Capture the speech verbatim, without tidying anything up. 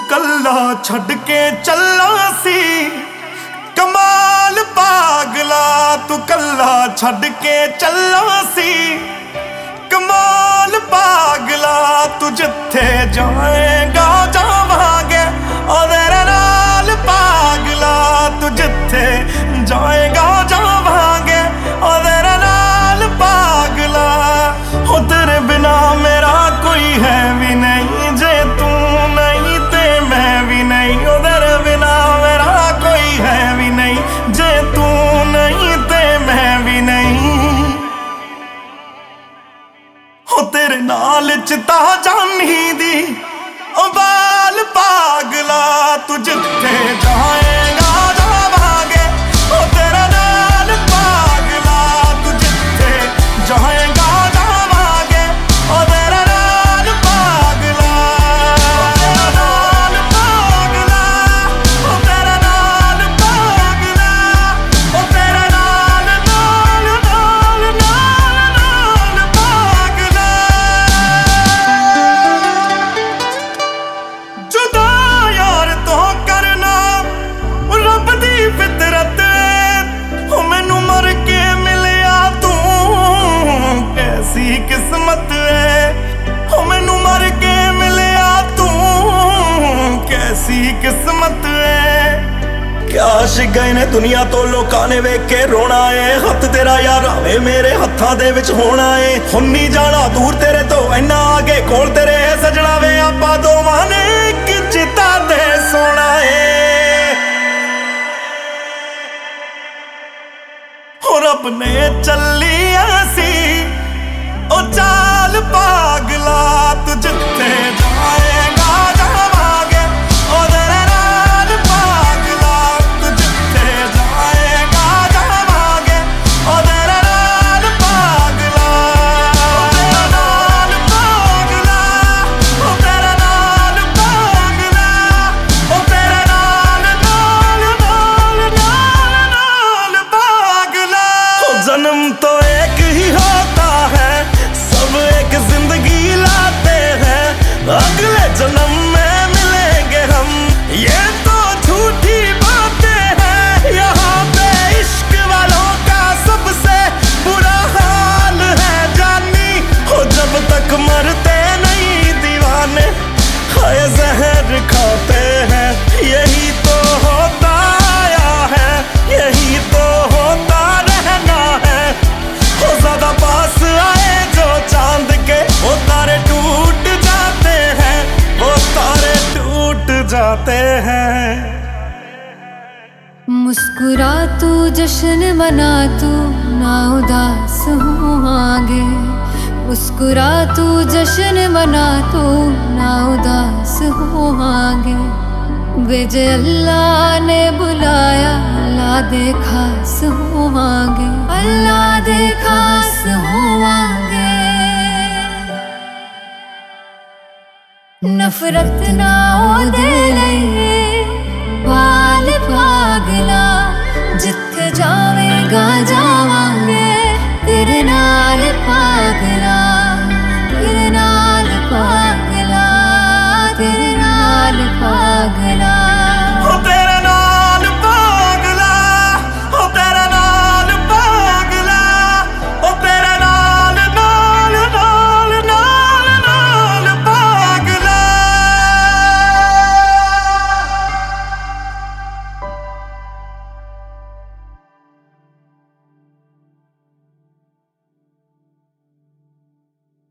कल्ला छड़ के चला सी कमाल पागला, तू कल्ला छड़ के चला सी कमाल पागला। तू जिथे जाएगा जावांगे और तेरे नाल पागला, तू जिथे जाएगा जावांगे और तेरे नाल पागला। हो तेरे बिना मेरा कोई है भी नहीं, जे तू नहीं ते मैं भी नहीं। हो तेरे बिना मेरा कोई है भी नहीं, जे तू नहीं ते मैं भी नहीं। हो तेरे नाल चिता जानी दी ओ बाल पागला, तू जिथे जाएगा जावांगे ओ तेरे नाल पागला। तू जिथे जाएगा जावांगे ओ तेरे नाल पागला। तेरे नाल पागला, ओ तेरे नाल पागला, ओ तेरे नाल नाल नाल नाल नाल पागला। जुदा यार तो करना रब दी फितरत, हो मैनू मर के मिलिया तू कैसी किस्मत है। हो मैनू मर के मिलिया तू कैसी किस्मत है। क्या आशिक गए ने दुनिया तो लोकां ने वेख के रोना है। हथ तेरा यार आवे मेरे हत्थां दे विच होना है। हुण नहीं जाना दूर तेरे तो इन्ना आगे कोल तेरे है सजना वे। आपां दोवां ने इक चिता ते सोना है। हो रब ने चलिया सी ओ चाल पागला, तू जिथे जाएगा जावांगे ओ तेरे नाल पागला। तू जिथे जाएगा जावांगे ओ तेरे नाल पागला। तेरे नाल पागला, ओ तेरे नाल पागला, ओ तेरे नाल नाल नाल नाल नाल पागला। ओ जन्म तो एक ही होता है, सब एक जिंदगी लाते हैं। अगले जन्म में मिलेंगे हम, ये तो झूठी बातें हैं। यहाँ पे इश्क वालों का सबसे बुरा हाल है जानी। हो जब तक मरते नहीं दीवाने हाय जहर खाते हैं। यही तो होता आया है, यही तो होता रहना है। हो ज्यादा पास आए जो चांद के वो तारे टूट जाते हैं, वो तारे टूट जाते हैं। मुस्कुरा तू जश्न मना तू ना उदास हो आगे। मुस्कुरा तू जश्न मना तू ना उदास हो आगे। बेजे अल्लाह ने बुलाया अल्लाह दे खास हो आगे, अल्लाह दे खास हो आगे। नफरत ना हो दे